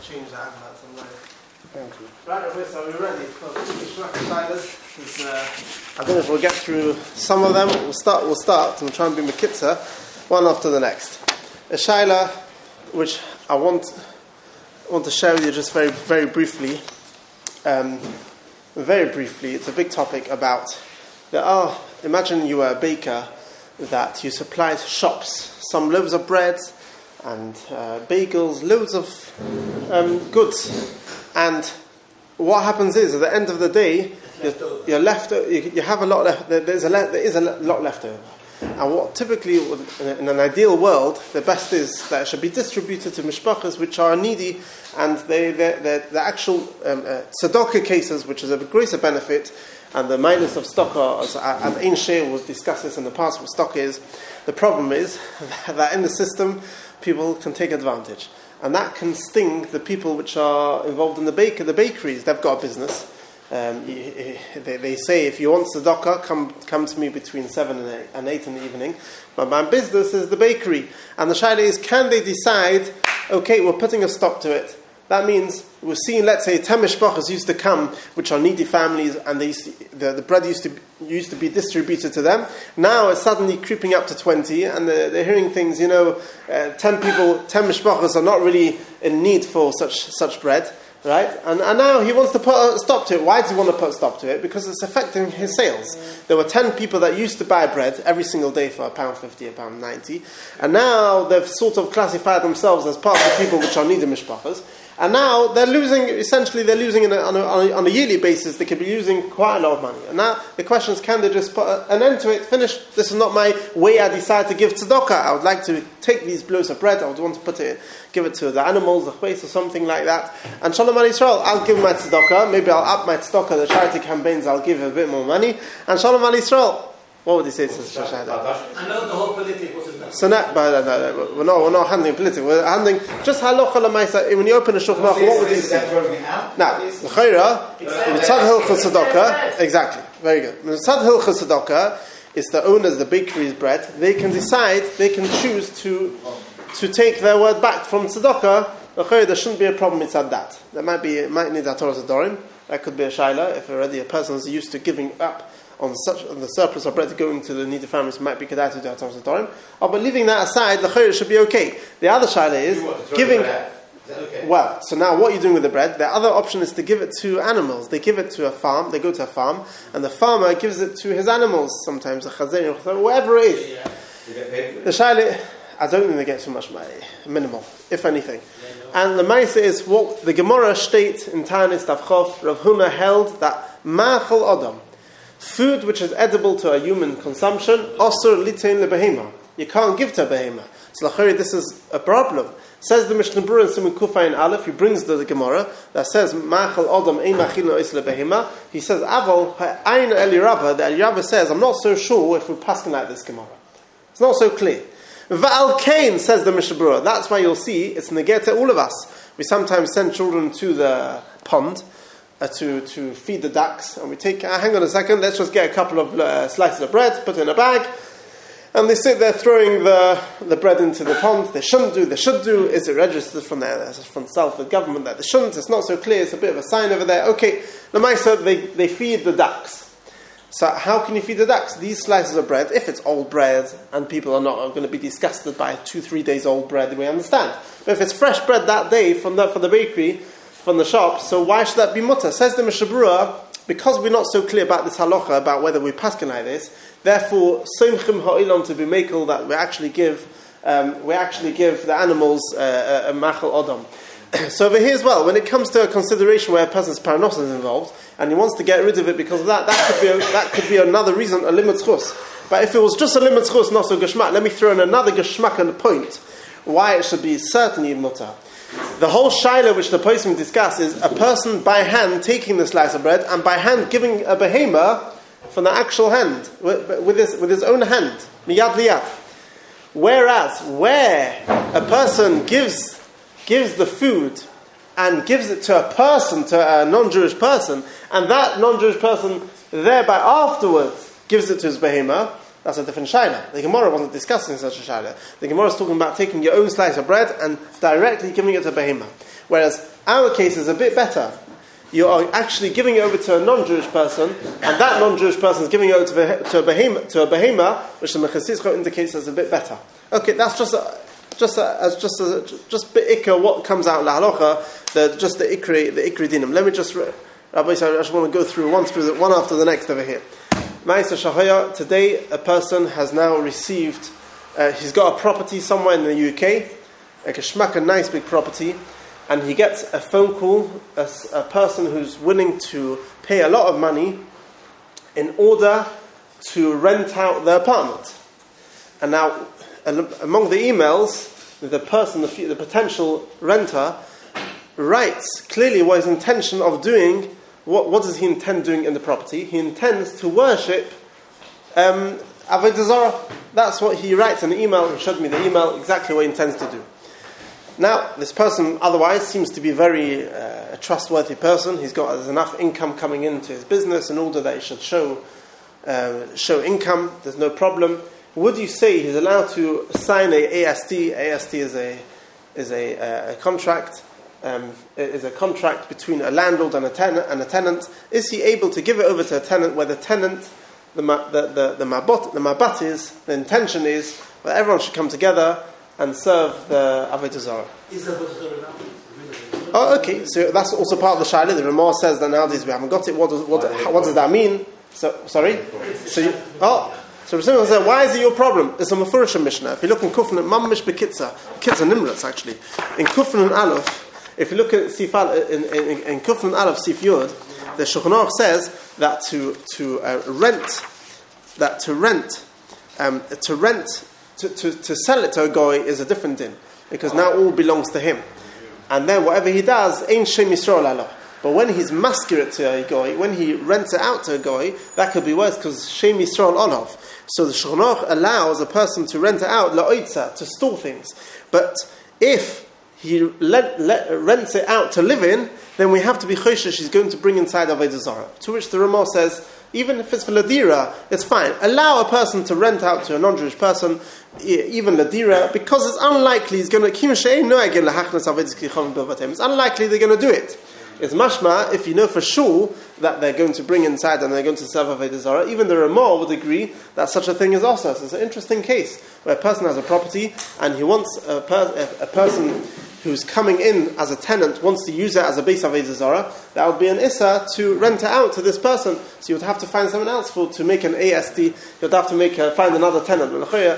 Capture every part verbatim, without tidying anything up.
change the adverts online. Thank you. Right, okay, so we're ready for the uh, I don't know if we'll get through some of them. We'll start, we'll start, and we'll try and be Mekitza, one after the next. A Shaila, which I want, want to share with you just very, very briefly. Um, very briefly, it's a big topic about, there are, imagine you were a baker, that you supplied shops some loaves of bread and uh, bagels, loads of um, goods. And what happens is, at the end of the day, you're, you're left. You, you have a lot. Left, there's a le- there is a lot left over. And what typically, in an ideal world, the best is that it should be distributed to mishpachas which are needy, and they, the actual um, uh, tzedakah cases, which is of a greater benefit, and the minus of stocker, as and Ein Shir will discuss this in the past. What stock is, the problem is that in the system, people can take advantage. And that can sting the people which are involved in the baker, the bakeries. They've got a business. Um, they, they say, if you want tzedakah, come come to me between seven and eight, and eight in the evening. But my business is the bakery. And the shaila is, can they decide, okay, we're putting a stop to it. That means we're seeing, let's say, ten mishpachas used to come, which are needy families, and they used to, the, the bread used to used to be distributed to them. Now it's suddenly creeping up to twenty, and they're, they're hearing things. You know, uh, ten people, ten mishpachas are not really in need for such such bread, right? And and now he wants to put a stop to it. Why does he want to put a stop to it? Because it's affecting his sales. There were ten people that used to buy bread every single day for a pound fifty, a pound ninety, and now they've sort of classified themselves as part of the people which are needy mishpachas. And now they're losing, essentially they're losing in a, on, a, on a yearly basis, they could be losing quite a lot of money. And now the question is, can they just put a, an end to it, finish, this is not my way I decide to give tzedakah. I would like to take these loaves of bread, I would want to put it, give it to the animals, the chveis or something like that. And Shalom Al Yisrael, I'll give my tzedakah, maybe I'll up my tzedakah, the charity campaigns, I'll give a bit more money. And Shalom Al Yisrael, what would he say to Shashada? I know the whole politics wasn't that. So now, but, no, no, we're not, we're not handling politics. We're handling just halacha l'maisa. When you open a shulchan aruch, what would you say? Now, l'chayra, mitzad hilchos tzedakah. Exactly, very good. Mitzad hilchos tzedakah is the owners, the bakery's bread. They can decide, they can choose to to take their word back from tzedakah. L'chayra, there shouldn't be a problem inside that. There might be, it might need a Torah Zadorim. That could be a shaila if already a person is used to giving up on such on the surplus of bread going to the needy families, might be kedai to do Torah Zadorim. Oh, but leaving that aside, the chayr should be okay. The other shaila is giving. Is that okay? Well, so now what are you doing with the bread? The other option is to give it to animals. They give it to a farm. They go to a farm, and the farmer gives it to his animals. Sometimes a chazer, whatever it is. Yeah. You get paid for it? The shaila, I don't think they get so much money, minimal, if anything. And the ma'aseh is what the Gemara states in Ta'anis Tavchof. Rav Huna held that ma'achal adam, food which is edible to a human consumption, osur litein lebehema. You can't give to a behema. So l'chari, this is a problem. Says the Mishnah Berurah in Siman Kufayin Aleph, he brings the, the Gemara that says ma'achal adam ein machilin ois lebehema. He says aval ha'ayin Eli Rabbah. The Eli Rabbah says, I'm not so sure if we're passing like this Gemara. It's not so clear. Va'al kain, says the Mishnah Berurah. That's why you'll see it's negate all of us. We sometimes send children to the pond uh, to, to feed the ducks, and we take, uh, hang on a second, let's just get a couple of uh, slices of bread, put it in a bag, and they sit there throwing the, the bread into the pond. They shouldn't do, they should do. Is it registered from the, from Salford government that they shouldn't? It's not so clear, it's a bit of a sign over there. Okay, the Maisa, they, they feed the ducks. So how can you feed the ducks? These slices of bread, if it's old bread and people are not are going to be disgusted by two, three days old bread, we understand. But if it's fresh bread that day from the, from the bakery, from the shop, so why should that be mutter? Says the Mishnah Berurah, because we're not so clear about this halacha, about whether we paskin like this, therefore, soimchim ha'ilam to be makel, that we actually give, um, we actually give the animals uh, a, a machal adam. So over here as well, when it comes to a consideration where a person's paranoia is involved, and he wants to get rid of it because of that, that could be a, that could be another reason, a limit chus. But if it was just a limit chus, not so geshmak, let me throw in another geshmak and point why it should be certainly mutter. The whole shaila which the poskim discuss is a person by hand taking the slice of bread and by hand giving a behema from the actual hand, with, with his with his own hand, miyad liyad. Whereas where a person gives gives the food and gives it to a person, to a non-Jewish person, and that non-Jewish person thereby afterwards gives it to his behema, that's a different shaila. The Gemara wasn't discussing such a shaila. The Gemara is talking about taking your own slice of bread and directly giving it to a behemah. Whereas our case is a bit better. You are actually giving it over to a non-Jewish person, and that non-Jewish person is giving it over to a behemah, to a behemah, which the Mechasischa indicates as a bit better. Okay, that's just a, just a, as just a, just be'ikah what comes out la halacha, the just the ikri the ikri dinim. Let me just, Rabbi, I just want to go through one through the, one after the next over here. Ma'aser Shahaya. Today, a person has now received. Uh, he's got a property somewhere in the U K, like a shmak, a nice big property. And he gets a phone call, a, a person who's willing to pay a lot of money in order to rent out the apartment. And now, among the emails, the person, the, the potential renter, writes clearly what his intention of doing. What, what does he intend doing in the property? He intends to worship um, Avodah Zarah. That's what he writes in the email. He showed me the email, exactly what he intends to do. Now, this person otherwise seems to be very uh, a trustworthy person. He's got there's enough income coming into his business in order that he should show uh, show income. There's no problem. Would you say he's allowed to sign a A S T? A S T is a is a, uh, a contract. Um, is a contract between a landlord and a tenant. And a tenant, is he able to give it over to a tenant where the tenant, the the the, the mabot, the mabat is the intention is that everyone should come together and serve the Avodah Zarah. Oh, okay. So that's also part of the shaila. The Ramah says that nowadays we haven't got it. What does what, what does that mean? So sorry. So you, oh, so Rasul said, why is it your problem? It's a Mefurish Mishnah. If you look in Kufan and Mammish Bekitza, Kitza Nimratz actually in Kufan and Aleph. If you look at Sifal in in, in Kufan and Aleph Sif Yud, the Shulchan Aruch says that to to uh, rent that to rent um, to rent. To, to, to sell it to a goy is a different din, because now all belongs to him, and then whatever he does ain't Shem Yisrael Allah. But when he's masker it to a goy, when he rents it out to a goy, that could be worse because Shem Yisrael Olav. So the Shulchan Aruch allows a person to rent it out la'oitza, to store things. But if he let, let, rents it out to live in, then we have to be choishes he's going to bring inside Avodah Zarah. To which the Ramah says, even if it's for Ladira, it's fine. Allow a person to rent out to a non-Jewish person, even Ladira, because it's unlikely he's going to. It's unlikely they're going to do it. It's mashma if you know for sure that they're going to bring inside and they're going to serve Avodah Zarah. Even the Ramah would agree that such a thing is also. So it's an interesting case where a person has a property and he wants a, per, a, a person who's coming in as a tenant wants to use it as a base Avodah Zarah. That would be an issa to rent it out to this person. So you would have to find someone else for to make an A S T. You'd have to make a, find another tenant.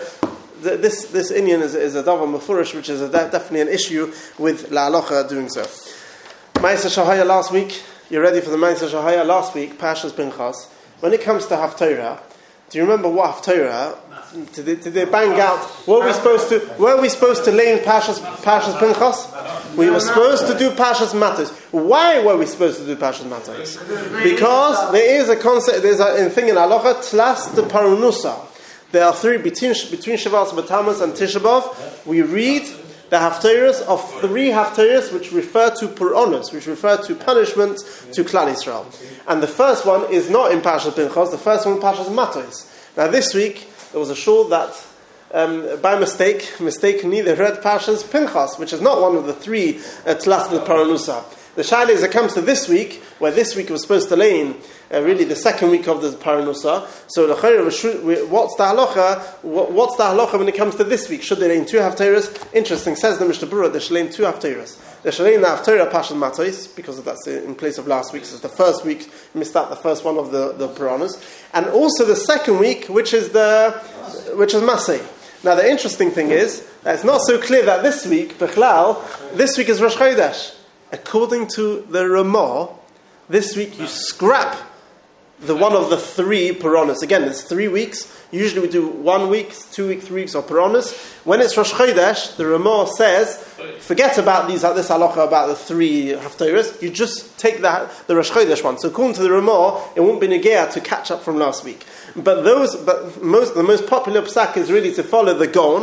This this Indian is, is a davar mefurish, which is a, definitely an issue with la halacha doing so. Ma'aser Shahaya last week. You ready for the Ma'aser Shahaya last week? Parshas Pinchas. When it comes to Haftorah, do you remember what Haftorah? Did they, did they bang out? Were we supposed to? Were we supposed to lay in Parshas Parshas Pinchas? We were supposed to do Parshas Matos. Why were we supposed to do Parshas Matos? Because there is a concept. There's a thing in halacha tlas de parunusa. There are three between between Shavuos, B'Tammuz, and Tisha B'Av. We read the haftarahs of three haftarahs which refer to puronos, which refer to punishment to Klal Yisrael. And the first one is not in Parshas Pinchas. The first one is Parshas Matos. Now this week there was a shul that um, by mistake, mistakenly they read Parshas Pinchas, which is not one of the three tlas de parunusa. The shaila is it comes to this week, where this week was supposed to lay in uh, really the second week of the Paranusa. So the what's the halacha? What's the halacha when it comes to this week? Should they lay in two haftarahs? Interesting, says the Mishnah Berurah, they should lay in two haftarahs. They should lay in the haftarah Parshas Matos, because that's in place of last week. So it's the first week, missed out the first one of the, the Puranas. And also the second week, which is the which is Masay. Now the interesting thing is that it's not so clear that this week, Bechlal, this week is Rosh Chodesh. According to the Ramah, this week you scrap the one of the three Puranas. Again, it's three weeks. Usually we do one week, two weeks, three weeks of Puranas. When it's Rosh Chodesh, the Ramah says, forget about these this halacha about the three haftarahs. You just take the the Rosh Chodesh one. So according to the Ramah, it won't be negea to catch up from last week. But those, but most the most popular psak is really to follow the Gaon.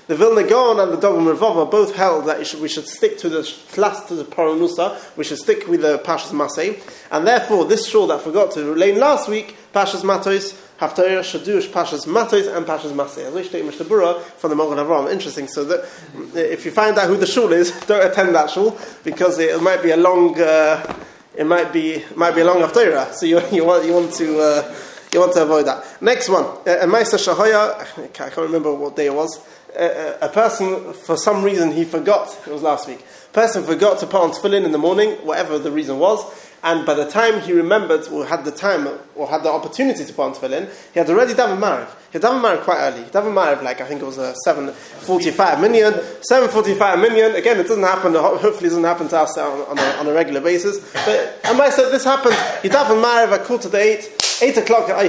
The Vilna Gaon and the Dogma Revova both held that should, we should stick to the Tlas to the Paranusa, we should stick with the Pashas Masei, and therefore this shul that I forgot to relate last week, Pashas Matos, Haftarah, Shadush, Pashas Matos, and Pashas Masei. As we state Mishnah Berurah from the Mogen Avram. Interesting. So that if you find out who the shul is, don't attend that shul because it might be a long, uh, it might be might be a long Haftarah. So you you want you want to uh, you want to avoid that. Next one, a Ma'aser Shahoya. I can't remember what day it was. A, a person, for some reason, he forgot. It was last week. A person forgot to put on tefillin in the morning, whatever the reason was. And by the time he remembered, or had the time, or had the opportunity to put on tefillin, he had already done a Mariv. He had done a Mariv quite early. He had done a Mariv, like, I think it was a seven forty-five million. seven forty-five million. Again, it doesn't happen, hopefully it doesn't happen to us on, on, a, on a regular basis. But, and I said, this happened. He done a Mariv at quarter to eight. Eight o'clock, I,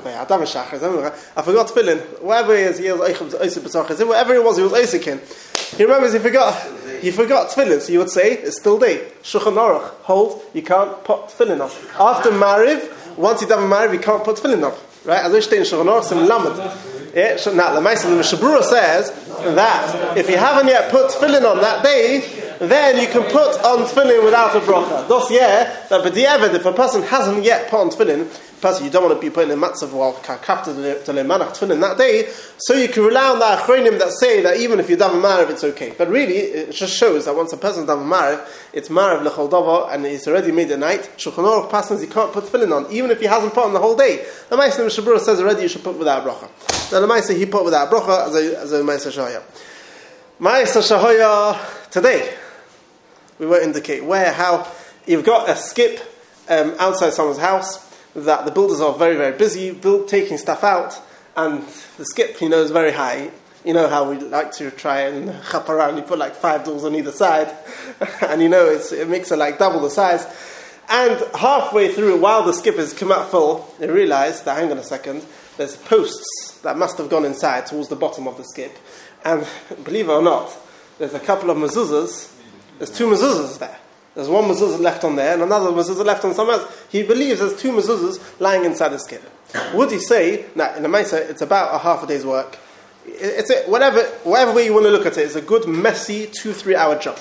I forgot tefillin. Whatever it is, he was whatever it was, he was Isikin. He remembers he forgot. He forgot tefillin, so you would say it's still day. Shulchan Aruch hold you can't put tefillin on after Mariv. Once you done Mariv, you can't put tefillin on. Right? As we state in Shulchan Aruch, some lamed. Yeah. Now the Ma'aser, the Mishnah Berurah says that if you haven't yet put tefillin on that day, then you can put on tefillin without a bracha. Thus, yeah, that b'di'evad, if a person hasn't yet put on tefillin, person you don't want to be putting in a matzav while kafta to lemanach tefillin that day, so you can rely on the achronim that say that even if you daven mariv, it's okay. But really, it just shows that once a person daven mariv, it's mariv lechol davar, and it's already made at night. Shulchan Aruch passes he can't put tefillin on, even if he hasn't put on the whole day. The Ma'aser Mishnah Berurah says already you should put without bracha. Now the Ma'aser he put without bracha as a as a Ma'aser Shahoya. Ma'aser Shahoya today. We won't indicate where, how. You've got a skip um, outside someone's house that the builders are very, very busy build, taking stuff out, and the skip, you know, is very high. You know how we like to try and chap around, you put like five doors on either side, and you know it's, it makes it like double the size. And halfway through, while the skip has come out full, they realise that, hang on a second, there's posts that must have gone inside towards the bottom of the skip. And believe it or not, there's a couple of mezuzahs. There's two mezuzahs there. There's one mezuzah left on there and another mezuzah left on somewhere else. He believes there's two mezuzahs lying inside the skip. Would he say, now in the Ma'aser, it's about a half a day's work. It's a, whatever, whatever way you want to look at it, it's a good, messy, two, three hour job.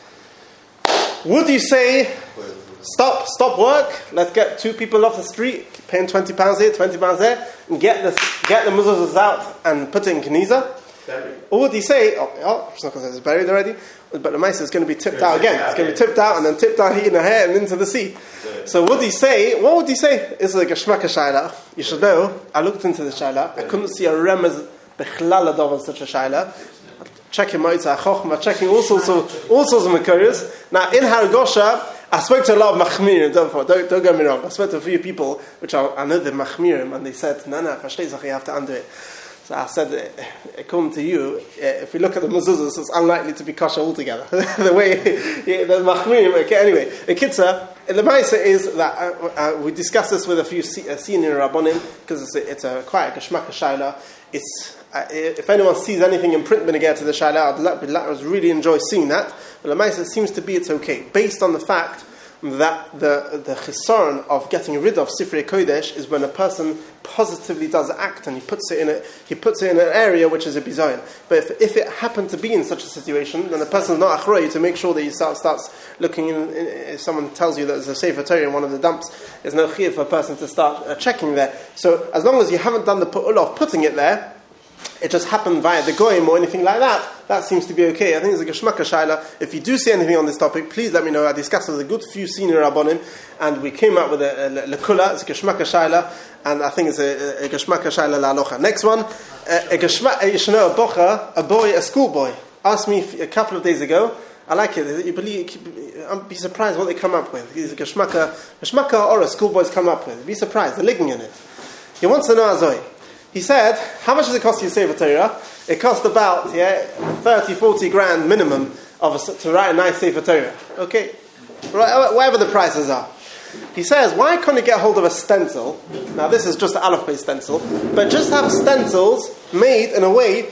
Would you say, stop, stop work, let's get two people off the street, paying twenty pounds here, twenty pounds there, and get the, get the mezuzahs out and put it in Keniza? Or would he say, oh, oh it's not because it's buried already, but the Ma'aser is going to be tipped out again. It's going to be tipped out and then tipped out here in the hair and into the sea. So would he say, what would he say? It's like a shmaka shayla. You should know, I looked into the shayla, I couldn't see a remez bechlal of such a shayla. Checking Ma'aser Chochma, checking all sorts of, all sorts of Mekuris. Now in Haragosha, I spoke to a lot of machmirim, don't, don't, don't get me wrong, I spoke to a few people, which I, I know they're machmirim, and they said, no, no, you have to undo it. So I said, according to you, if we look at the mezuzahs, it's unlikely to be kosher altogether. The way, yeah, the machmirim, okay, anyway, the kitzah, the Ma'aser is that, uh, uh, we discussed this with a few se- uh, senior rabbonim, because it's, a, it's a quite a geshmaka shayla. It's, uh, if anyone sees anything in print benegah to the shayla, I'd, I'd really enjoy seeing that. But the Ma'aser seems to be it's okay, based on the fact that the the chisaron of getting rid of Sifrei Kodesh is when a person positively does act and he puts it in a he puts it in an area which is a bizayon. But if if it happened to be in such a situation, then the person is not achroi to make sure that he start, starts looking. In, in, if someone tells you that there's a Sefer Torah in one of the dumps, there's no chiyuv for a person to start uh, checking there. So as long as you haven't done the pu'ulah of putting it there, it just happened via the goyim or anything like that, that seems to be okay. I think it's a geshmaka shayla. If you do see anything on this topic, please let me know. I discussed with a good few senior rabbonim, and we came up with a, a, a lekula, it's a geshmaka shayla, and I think it's a, a, a geshmaka shayla la'alocha. Next one, a, a geshmaka, you should know, a bocha, a boy, a schoolboy, asked me a couple of days ago, I like it, you believe, I'll be surprised what they come up with. It's a geshmaka, geshmaka or a schoolboys come up with. Be surprised, they're ligging in it. He wants to know azoi. He said, how much does it cost you to save a Torah? It cost about, yeah, thirty, forty grand minimum of a, to write a nice Sefer Torah. Okay? Right, whatever the prices are. He says, why can't you get hold of a stencil? Now this is just an aleph-based stencil, but just have stencils made in a way,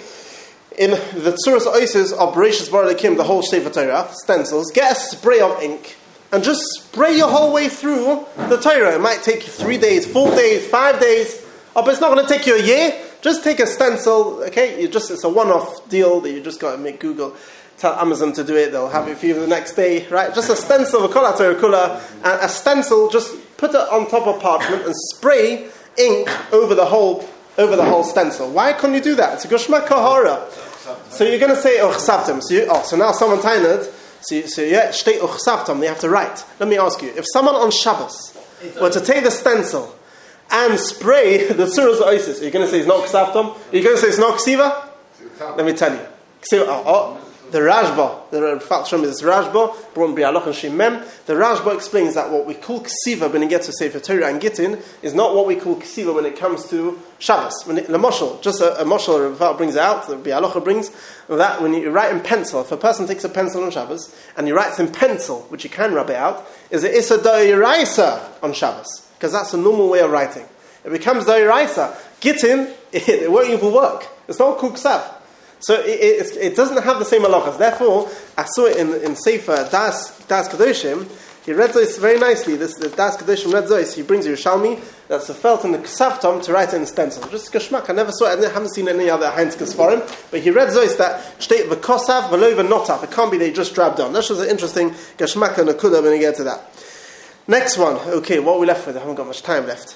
in the Tzuras Oises of Bereshis Bar Elokim, the whole Sefer Torah, stencils, get a spray of ink, and just spray your whole way through the Torah. It might take you three days, four days, five days, oh, but it's not going to take you a year. Just take a stencil, okay? You just It's a one-off deal that you just got to make Google, tell Amazon to do it, they'll have it for you the next day, right? Just a stencil, a kol kula, and a stencil, just put it on top of parchment and spray ink over the whole over the whole stencil. Why can't you do that? It's a gushma kahara. So you're going to say uchsavtam. So you, oh, so now someone tained. So you, so yeah, shtei uchsavtam. You have to write. Let me ask you: if someone on Shabbos were to take the stencil and spray the Tzuras Oisis, are you going to say it's not uchsavtam? Are you going to say it's not ksiva? Let me tell you. Ksiva, oh, oh, the Rashba, the Fatsham is Rashba, brought by Aloch and Shimem. The Rashba explains that what we call ksiva when it gets to Sefer Torah and Gittin is not what we call ksiva when it comes to Shabbos. When it, the moshel, just a, a moshel, Rav brings out, the Bialocha brings, that when you write in pencil, if a person takes a pencil on Shabbos and he writes in pencil, which you can rub it out, is it Issa Doiraisa on Shabbos, because that's a normal way of writing. It becomes Doiraisa. Gittin, it, it won't even work. It's not called ksav. So it, it, it doesn't have the same halachas. Therefore, I saw it in, in Sefer Das Das Kedoshim. He read this very nicely. This, this Das Kedoshim read this. He brings Yerushalmi that's a felt in the Ksavtom to write it in stencil. Just geshmak. I never saw it. I haven't seen any other Heinz Kesfarim. But he read this that state v'kosav v'lo v'notav. It can't be they just drabbed on. That's just an interesting geshmak and akuda when you get to that. Next one. Okay, what are we left with? I haven't got much time left.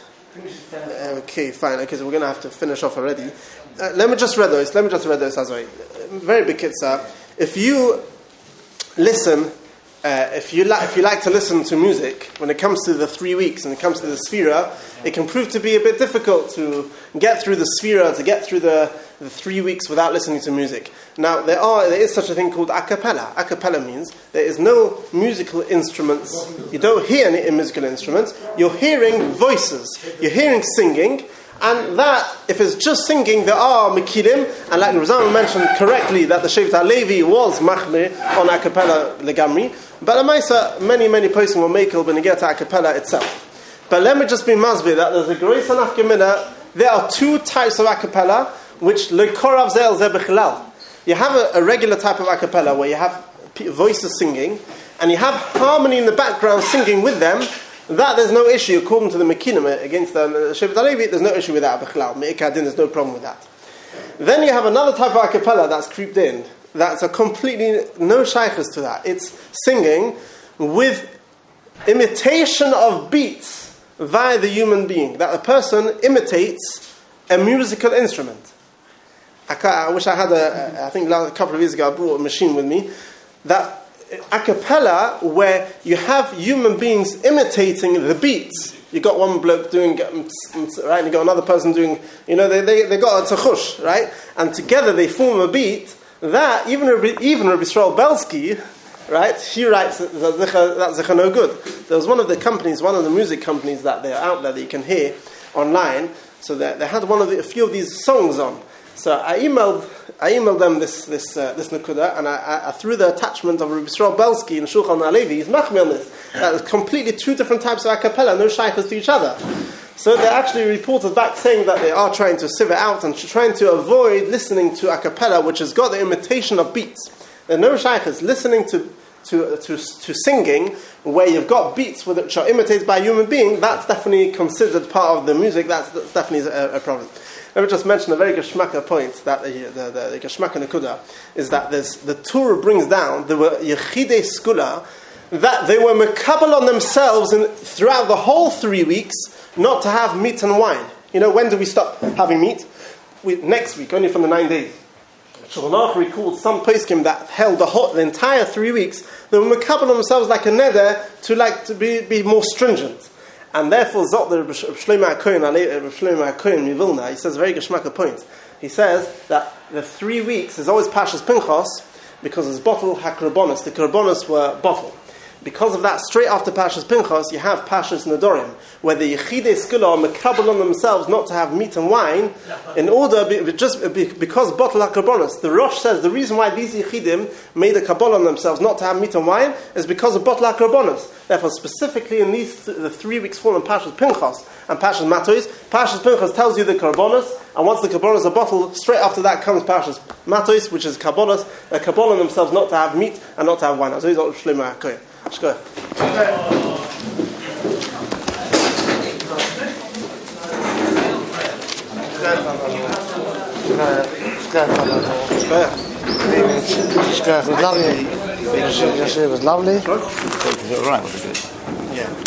Okay, fine. Okay, so we're going to have to finish off already. Uh, let me just read those. Let me just read those as well. Very big kitzah. If you listen, uh, if you like, if you like to listen to music, when it comes to the three weeks and it comes to the Sfira, it can prove to be a bit difficult to get through the Sfira, to get through the, the three weeks without listening to music. Now, there are there is such a thing called a cappella. A cappella means there is no musical instruments. You don't hear any musical instruments. You're hearing voices. You're hearing singing. And that, if it's just singing, there are mekilim, and like Razan mentioned correctly, that the Shevet HaLevi was machmir on a cappella legamri. But Amaisa, many, many person will make it when you get to a cappella itself. But let me just be masbir that there's a great sanaf gemina. There are two types of a cappella, which lekorav zel ze bechlal. You have a, a regular type of a cappella where you have voices singing, and you have harmony in the background singing with them. That there's no issue according to the Mekinim against the Shevet HaLevi. There's no issue with that. Bechlal meikadin. There's no problem with that. Then you have another type of a cappella that's creeped in. That's a completely no shaykhs to that. It's singing with imitation of beats via the human being. That a person imitates a musical instrument. I, I wish I had a. I think a couple of years ago I brought a machine with me that. A cappella where you have human beings imitating the beats. You got one bloke doing right, and you got another person doing. You know, they they they got a tzachush, right, and together they form a beat. That even even Rabbi Yisrael Belsky, right, he writes that zechah no good. There was one of the companies, one of the music companies that they're out there that you can hear online. So they they had one of the, a few of these songs on. So I emailed, I emailed them this this uh, this nakuda, and I, I, I threw the attachment of Rabbi Yisrael Belsky and Shulchan Alevi. He's machmir on this. That is completely two different types of a cappella, no shaykhs to each other. So they actually reported back saying that they are trying to sieve it out and trying to avoid listening to a cappella, which has got the imitation of beats. There are no shaykhs listening to to to to singing where you've got beats which are imitated by a human being. That's definitely considered part of the music. That's, that's definitely a, a problem. Let me just mention a very geschmacka point that the the, the, the geschmacka nekuda is that there's the Torah brings down there were yechidei skula that they were mekabel on themselves in, throughout the whole three weeks not to have meat and wine. You know, when do we stop having meat? We, next week, only from the nine days. Shulchan recalled some poskim that held the, whole, the entire three weeks. They were mekabel on themselves like a neder to like to be, be more stringent. And therefore, Zot the Shlomo HaKohen, Shlomo HaKohen Mivilna, he says a very geschmacka point. He says that the three weeks is always Pashas Pinchas because it's bottle hakrabonis. The krabonis were bottle. Because of that, straight after Pashas Pinchas, you have Pashas Nedorim, where the Yechidei Skula are mekabel on themselves not to have meat and wine, in order, just because bottle hakrabonis. The Rosh says the reason why these Yechidim made a kabbalah on themselves not to have meat and wine is because of bottle hakrabonis. Therefore, specifically in these th- the three weeks fall in Pashas Pinchas and Pashas Matos, Pashas Pinchas tells you the karbonos, and once the karbonos are bottled, straight after that comes Pashas Matos, which is karbonos. They're kabbalah themselves not to have meat and not to have wine. So he's not Shlomo HaKohen. Let's go. Okay. scarf on it. Square. Scarf was lovely. Yesterday was lovely. Is it alright with the good? Yeah.